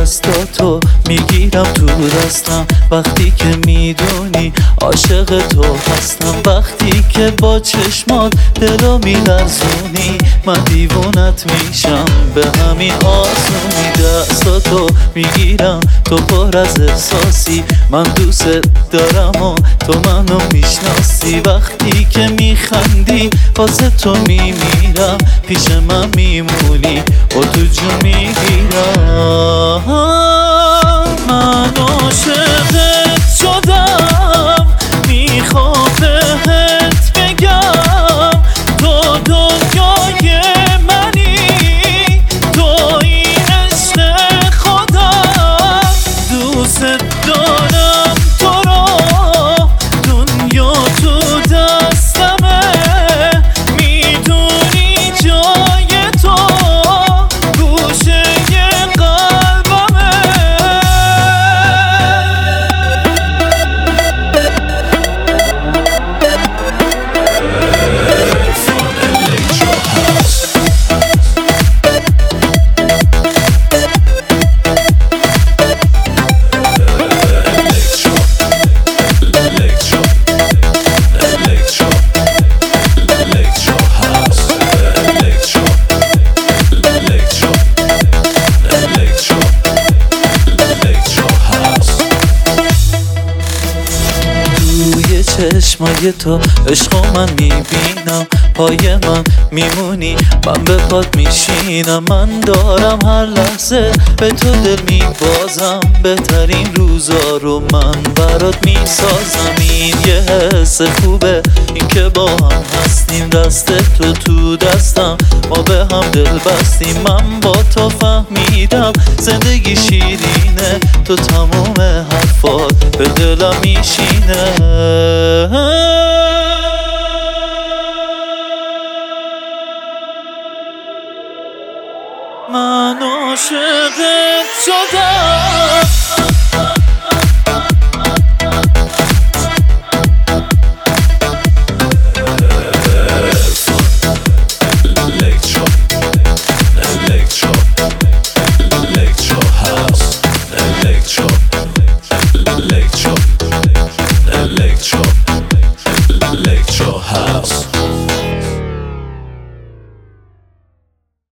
دستاتو میگیرم تو دستم، وقتی که میدونی عاشق تو هستم، وقتی که با چشمات دلو میلرزونی من دیوونت میشم به همین آسونی. دستاتو میگیرم تو پر از احساسی، من دوست دارم و تو منو میشناسی، وقتی که میخندی واسه تو میمیرم، پیش من میمونی و تو جون میگیرم. من عاشقت شدم، میخوام بهت بگم تو دنیای منی، تو این عشق خودم، دوست دارم تو رو، دنیا تو دستمه، میدونی جای تو گوشه قلبمه. چشمای تو عشقو من میبینم، پای من میمونی من به پات میشینم، من دارم هر لحظه به تو دل میبازم، بهترین روزا رو من برات میسازم. این یه حس خوبه این که با هم هستیم، دست تو دستم ما به هم دل بستیم، من با تو فهمیدم زندگی شیرینه، تو تموم حرفات به دلم میشینه. من عاشقت شدم. Electro House.